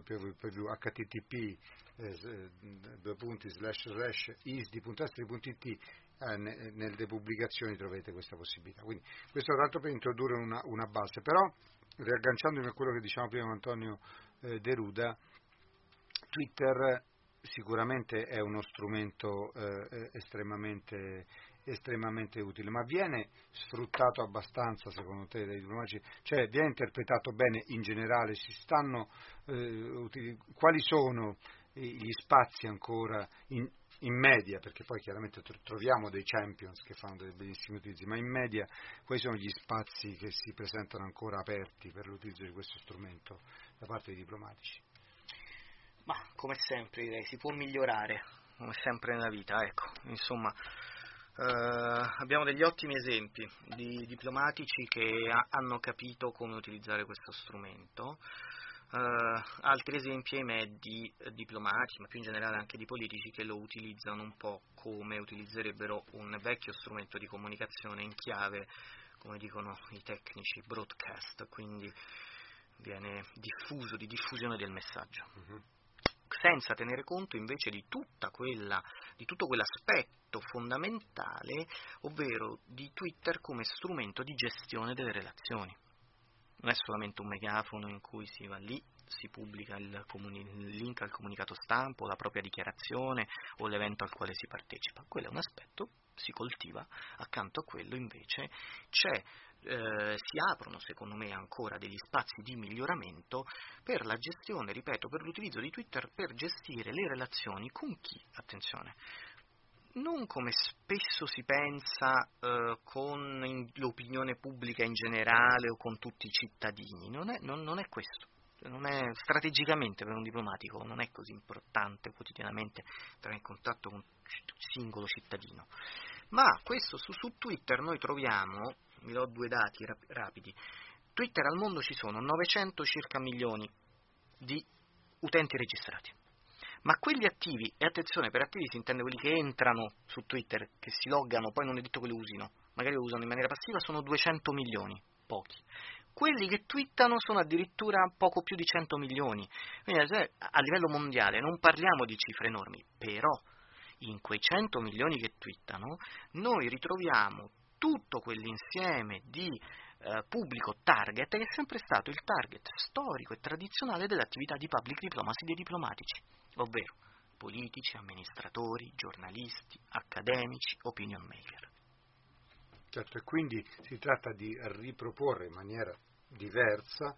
http://isdi.esteri.it, nelle pubblicazioni troverete questa possibilità. Quindi questo tanto per introdurre una base, però riagganciandomi a quello che diceva prima Antonio De Ruda, Twitter sicuramente è uno strumento estremamente utile, ma viene sfruttato abbastanza secondo te dai diplomatici? Cioè viene interpretato bene in generale? Quali sono gli spazi ancora in media, perché poi chiaramente troviamo dei champions che fanno dei bellissimi utilizzi, ma in media quali sono gli spazi che si presentano ancora aperti per l'utilizzo di questo strumento da parte dei diplomatici? Ma come sempre direi, si può migliorare, come sempre nella vita, ecco, insomma, abbiamo degli ottimi esempi di diplomatici che hanno capito come utilizzare questo strumento, altri esempi ahimè di diplomatici, ma più in generale anche di politici, che lo utilizzano un po' come utilizzerebbero un vecchio strumento di comunicazione in chiave, come dicono i tecnici, broadcast, quindi viene diffuso, di diffusione del messaggio. Senza tenere conto invece di tutto quell'aspetto fondamentale, ovvero di Twitter come strumento di gestione delle relazioni. Non è solamente un megafono in cui si va lì, si pubblica il link al comunicato stampa o la propria dichiarazione o l'evento al quale si partecipa. Quello è un aspetto, si coltiva, accanto a quello invece si aprono secondo me ancora degli spazi di miglioramento per la gestione, ripeto, per l'utilizzo di Twitter per gestire le relazioni con chi? Attenzione, non come spesso si pensa con l'opinione pubblica in generale o con tutti i cittadini, non è questo. Non è, strategicamente per un diplomatico non è così importante quotidianamente entrare in contatto con un singolo cittadino, ma questo su Twitter noi troviamo, vi do due dati rapidi. Twitter al mondo ci sono 900 circa milioni di utenti registrati, ma quelli attivi, e attenzione, per attivi si intende quelli che entrano su Twitter, che si loggano, poi non è detto che lo usino, magari lo usano in maniera passiva, sono 200 milioni, pochi. Quelli che twittano sono addirittura poco più di 100 milioni, quindi a livello mondiale non parliamo di cifre enormi, però in quei 100 milioni che twittano noi ritroviamo tutto quell'insieme di pubblico target che è sempre stato il target storico e tradizionale dell'attività di public diplomacy dei diplomatici, ovvero politici, amministratori, giornalisti, accademici, opinion maker. Certo, e quindi si tratta di riproporre in maniera diversa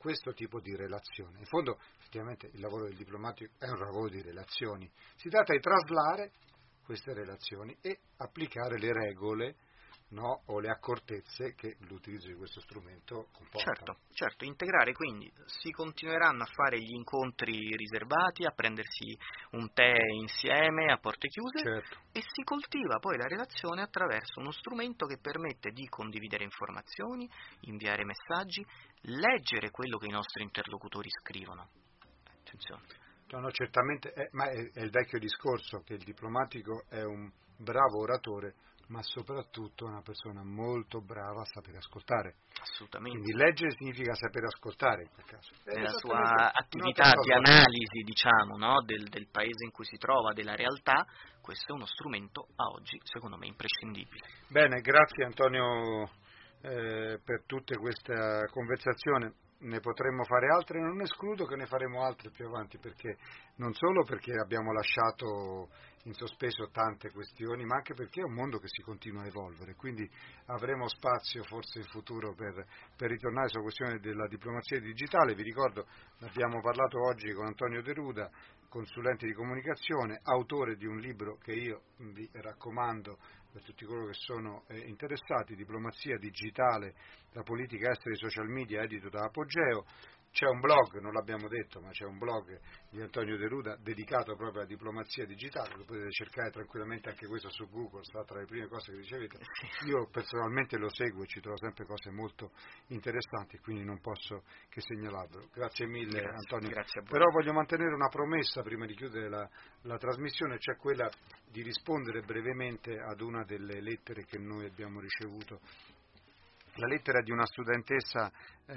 questo tipo di relazione. In fondo, effettivamente, il lavoro del diplomatico è un lavoro di relazioni. Si tratta di traslare queste relazioni e applicare le regole, no, o le accortezze che l'utilizzo di questo strumento comporta. Certo, integrare, quindi si continueranno a fare gli incontri riservati, a prendersi un tè insieme a porte chiuse, Certo. e si coltiva poi la relazione attraverso uno strumento che permette di condividere informazioni, inviare messaggi, leggere quello che i nostri interlocutori scrivono. Attenzione. No, certamente, ma è il vecchio discorso che il diplomatico è un bravo oratore, ma soprattutto una persona molto brava a sapere ascoltare. Assolutamente. Quindi leggere significa sapere ascoltare in quel caso. Nella sua attività di analisi, diciamo, no, del paese in cui si trova, della realtà, questo è uno strumento a oggi, secondo me, imprescindibile. Bene, grazie Antonio per tutta questa conversazione. Ne potremmo fare altre, non escludo che ne faremo altre più avanti, perché non solo perché abbiamo lasciato in sospeso tante questioni, ma anche perché è un mondo che si continua a evolvere, quindi avremo spazio forse in futuro per ritornare sulla questione della diplomazia digitale. Vi ricordo, abbiamo parlato oggi con Antonio De Ruda, consulente di comunicazione, autore di un libro che io vi raccomando per tutti coloro che sono interessati, Diplomazia digitale, la politica estera e i social media, edito da Apogeo. C'è un blog, non l'abbiamo detto, ma c'è un blog di Antonio De Ruda dedicato proprio alla diplomazia digitale, lo potete cercare tranquillamente anche questo su Google, sta tra le prime cose che ricevete. Io personalmente lo seguo e ci trovo sempre cose molto interessanti, quindi non posso che segnalarvelo. Grazie mille Antonio. Grazie a voi. Però voglio mantenere una promessa prima di chiudere la trasmissione, cioè quella di rispondere brevemente ad una delle lettere che noi abbiamo ricevuto. La lettera di una studentessa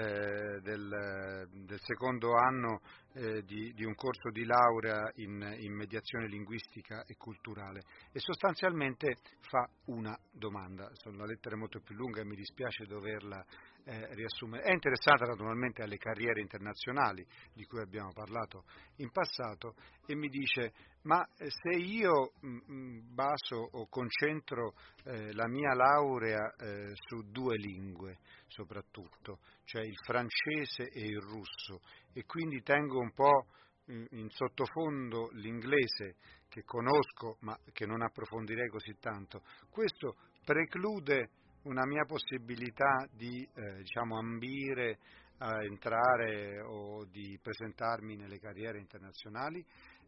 del secondo anno di un corso di laurea in mediazione linguistica e culturale, e sostanzialmente fa una domanda. La lettera è molto più lunga e mi dispiace doverla riassumere. È interessata naturalmente alle carriere internazionali di cui abbiamo parlato in passato, e mi dice: ma se io baso o concentro la mia laurea su due lingue soprattutto, cioè il francese e il russo, e quindi tengo un po' in sottofondo l'inglese che conosco ma che non approfondirei così tanto, questo preclude una mia possibilità di ambire a entrare o di presentarmi nelle carriere internazionali?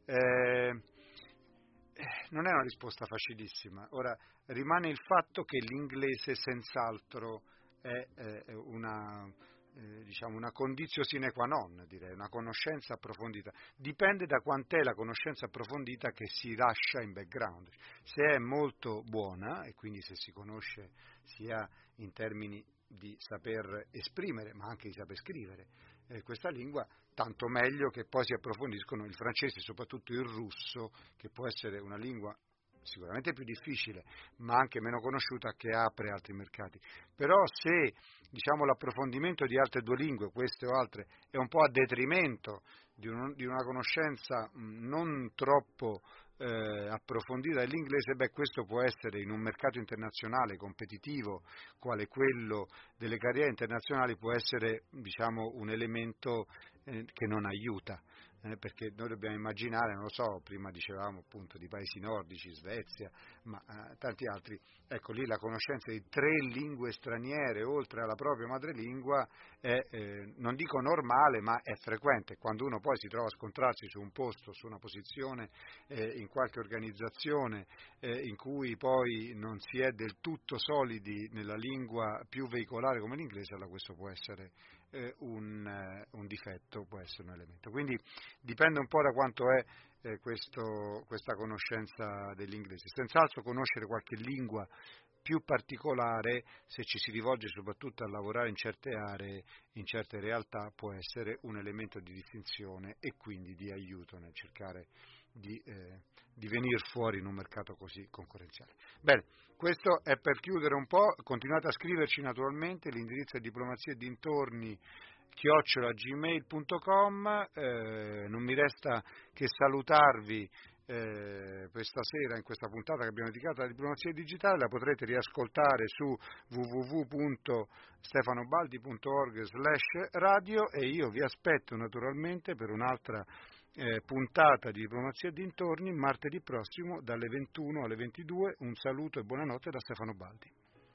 Non è una risposta facilissima. Ora, rimane il fatto che l'inglese senz'altro è una conditio sine qua non, direi, una conoscenza approfondita. Dipende da quant'è la conoscenza approfondita che si lascia in background. Se è molto buona, e quindi se si conosce sia in termini di saper esprimere, ma anche di saper scrivere questa lingua, tanto meglio che poi si approfondiscono il francese e soprattutto il russo, che può essere una lingua sicuramente più difficile, ma anche meno conosciuta, che apre altri mercati. Però se l'approfondimento di altre due lingue, queste o altre, è un po' a detrimento di una conoscenza non troppo approfondita dell'inglese, questo può essere, in un mercato internazionale competitivo quale quello delle carriere internazionali, può essere un elemento che non aiuta. Perché noi dobbiamo immaginare, non lo so, prima dicevamo appunto di paesi nordici, Svezia, ma tanti altri, ecco lì la conoscenza di 3 lingue straniere oltre alla propria madrelingua è, non dico normale, ma è frequente. Quando uno poi si trova a scontrarsi su un posto, su una posizione in qualche organizzazione in cui poi non si è del tutto solidi nella lingua più veicolare come l'inglese, allora questo può essere un difetto, può essere un elemento. Quindi dipende un po' da quanto è questa conoscenza dell'inglese. Senz'altro conoscere qualche lingua più particolare, se ci si rivolge soprattutto a lavorare in certe aree, in certe realtà, può essere un elemento di distinzione e quindi di aiuto nel cercare di venire fuori in un mercato così concorrenziale. Bene, questo è per chiudere un po'. Continuate a scriverci naturalmente, l'indirizzo è diplomazia-dintorni@gmail.com. Non mi resta che salutarvi questa sera in questa puntata che abbiamo dedicato alla diplomazia digitale la potrete riascoltare su www.stefanobaldi.org/radio e io vi aspetto naturalmente per un'altra puntata di Diplomazia e dintorni martedì prossimo dalle 21 alle 22. Un saluto e buonanotte da Stefano Baldi.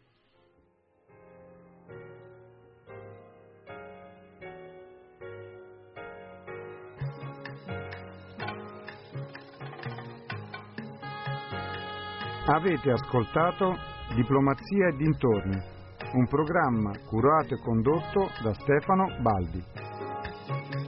Avete ascoltato Diplomazia e dintorni, un programma curato e condotto da Stefano Baldi.